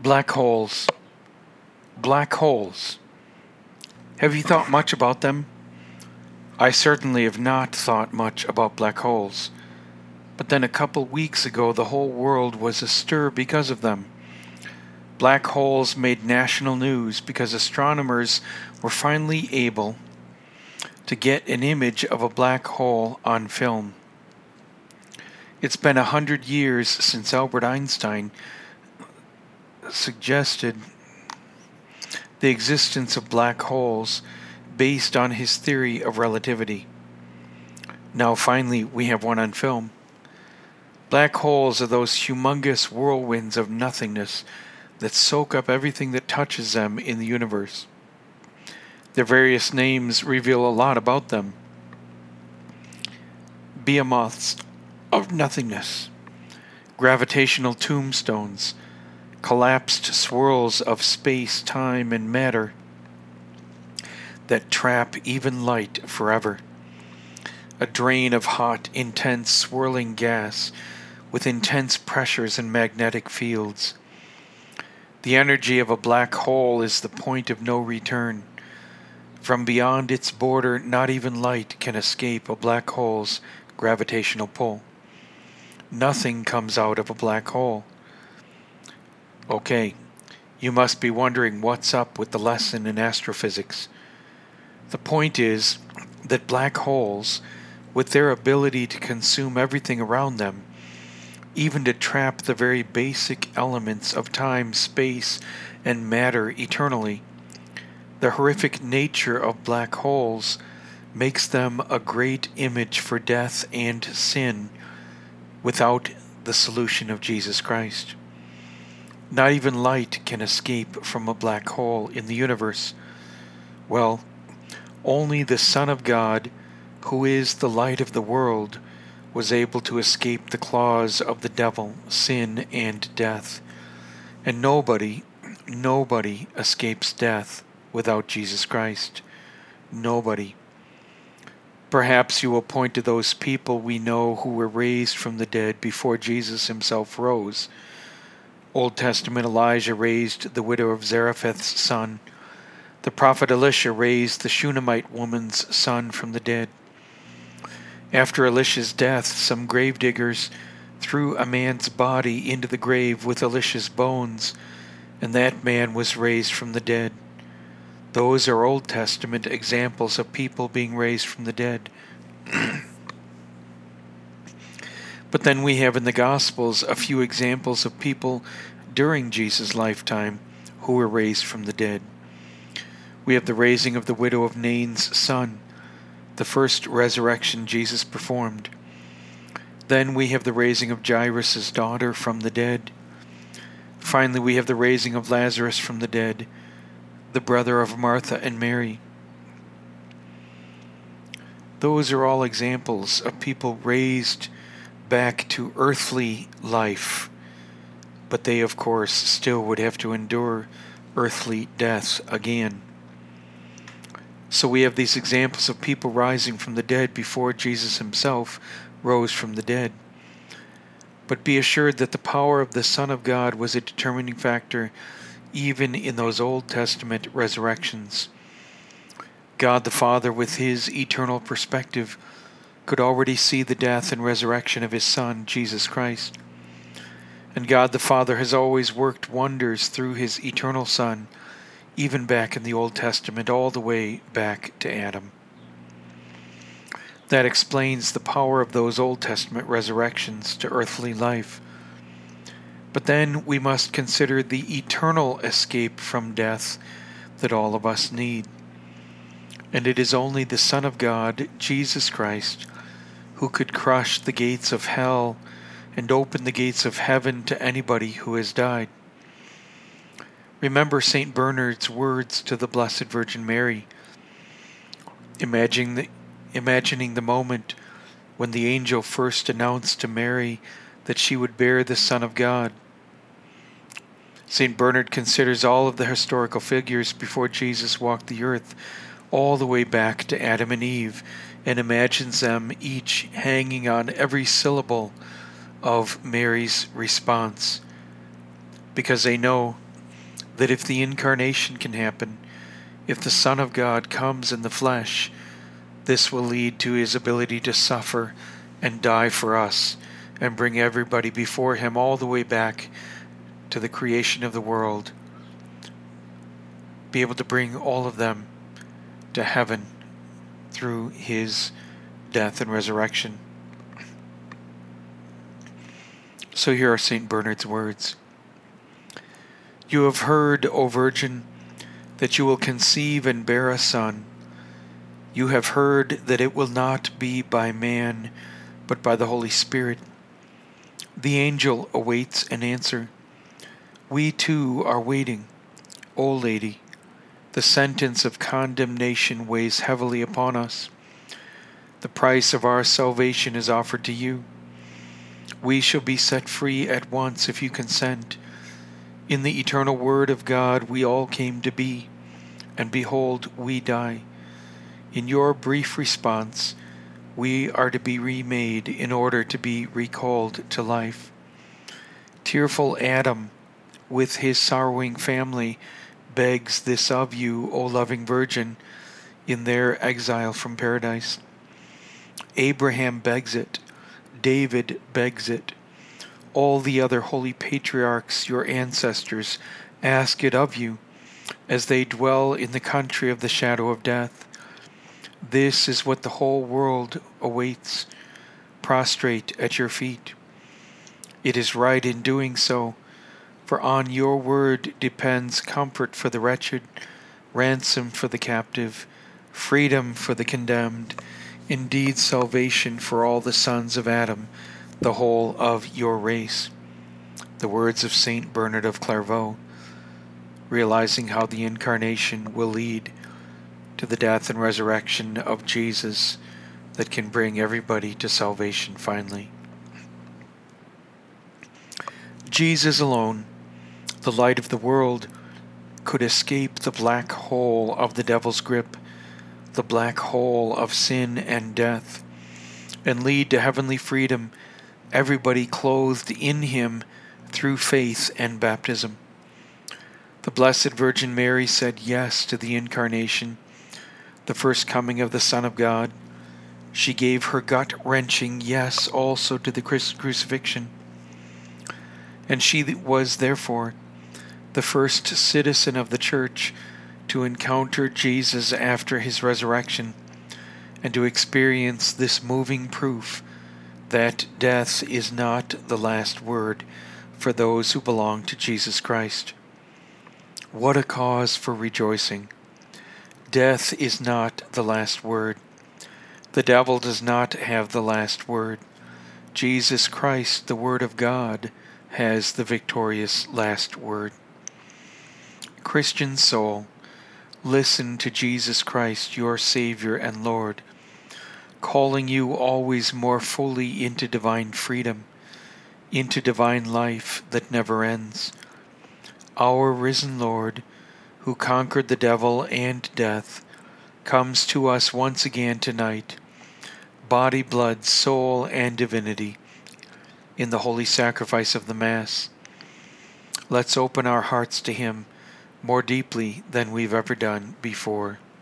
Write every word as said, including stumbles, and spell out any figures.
Black holes. Black holes. Have you thought much about them? I certainly have not thought much about black holes. But then a couple weeks ago, the whole world was astir because of them. Black holes made national news because astronomers were finally able to get an image of a black hole on film. It's been a hundred years since Albert Einstein suggested the existence of black holes based on his theory of relativity. Now finally we have one on film. Black holes are those humongous whirlwinds of nothingness that soak up everything that touches them in the universe. Their various names reveal a lot about them. Behemoths of nothingness, gravitational tombstones, collapsed swirls of space, time, and matter that trap even light forever. A drain of hot, intense, swirling gas with intense pressures and magnetic fields. The energy of a black hole is the point of no return. From beyond its border, not even light can escape a black hole's gravitational pull. Nothing comes out of a black hole. Okay, you must be wondering what's up with the lesson in astrophysics. The point is that black holes, with their ability to consume everything around them, even to trap the very basic elements of time, space, and matter eternally, the horrific nature of black holes makes them a great image for death and sin without the solution of Jesus Christ. Not even light can escape from a black hole in the universe. Well, only the Son of God, who is the light of the world, was able to escape the claws of the devil, sin, and death. And nobody, nobody escapes death without Jesus Christ. Nobody. Perhaps you will point to those people we know who were raised from the dead before Jesus himself rose. Old Testament Elijah raised the widow of Zarephath's son. The prophet Elisha raised the Shunammite woman's son from the dead. After Elisha's death, some gravediggers threw a man's body into the grave with Elisha's bones, and that man was raised from the dead. Those are Old Testament examples of people being raised from the dead. But then we have in the Gospels a few examples of people during Jesus' lifetime who were raised from the dead. We have the raising of the widow of Nain's son, the first resurrection Jesus performed. Then we have the raising of Jairus' daughter from the dead. Finally, we have the raising of Lazarus from the dead, the brother of Martha and Mary. Those are all examples of people raised back to earthly life, but they, of course, still would have to endure earthly death again. So we have these examples of people rising from the dead before Jesus himself rose from the dead. But be assured that the power of the Son of God was a determining factor even in those Old Testament resurrections. God the Father, with his eternal perspective, could already see the death and resurrection of his Son, Jesus Christ. And God the Father has always worked wonders through his eternal Son, even back in the Old Testament, all the way back to Adam. That explains the power of those Old Testament resurrections to earthly life. But then we must consider the eternal escape from death that all of us need. And it is only the Son of God, Jesus Christ, who could crush the gates of hell and open the gates of heaven to anybody who has died. Remember Saint Bernard's words to the Blessed Virgin Mary, imagining the, imagining the moment when the angel first announced to Mary that she would bear the Son of God. Saint Bernard considers all of the historical figures before Jesus walked the earth, all the way back to Adam and Eve, and imagines them each hanging on every syllable of Mary's response, because they know that if the incarnation can happen, if the Son of God comes in the flesh, this will lead to his ability to suffer and die for us and bring everybody before him all the way back to the creation of the world, be able to bring all of them to heaven through his death and resurrection. So here are Saint Bernard's words. You have heard, O Virgin, that you will conceive and bear a son. You have heard that it will not be by man, but by the Holy Spirit. The angel awaits an answer. We too are waiting. O Lady, the sentence of condemnation weighs heavily upon us. The price of our salvation is offered to you. We shall be set free at once if you consent. In the eternal Word of God we all came to be, and behold, we die. In your brief response, we are to be remade in order to be recalled to life. Tearful Adam, with his sorrowing family, begs this of you, O loving Virgin, in their exile from paradise. Abraham begs it. David begs it. All the other holy patriarchs, your ancestors, ask it of you, as they dwell in the country of the shadow of death. This is what the whole world awaits, prostrate at your feet. It is right in doing so, for on your word depends comfort for the wretched, ransom for the captive, freedom for the condemned, indeed salvation for all the sons of Adam, the whole of your race. The words of Saint Bernard of Clairvaux, realizing how the incarnation will lead to the death and resurrection of Jesus that can bring everybody to salvation finally. Jesus alone, the light of the world, could escape the black hole of the devil's grip, the black hole of sin and death, and lead to heavenly freedom, everybody clothed in him through faith and baptism. The Blessed Virgin Mary said yes to the incarnation, the first coming of the Son of God. She gave her gut-wrenching yes also to the crucifixion. And she was therefore the first citizen of the Church to encounter Jesus after his resurrection and to experience this moving proof that death is not the last word for those who belong to Jesus Christ. What a cause for rejoicing! Death is not the last word. The devil does not have the last word. Jesus Christ, the Word of God, has the victorious last word. Christian soul, listen to Jesus Christ, your Savior and Lord, calling you always more fully into divine freedom, into divine life that never ends. Our risen Lord, who conquered the devil and death, comes to us once again tonight, body, blood, soul, and divinity, in the holy sacrifice of the Mass. Let's open our hearts to him more deeply than we've ever done before.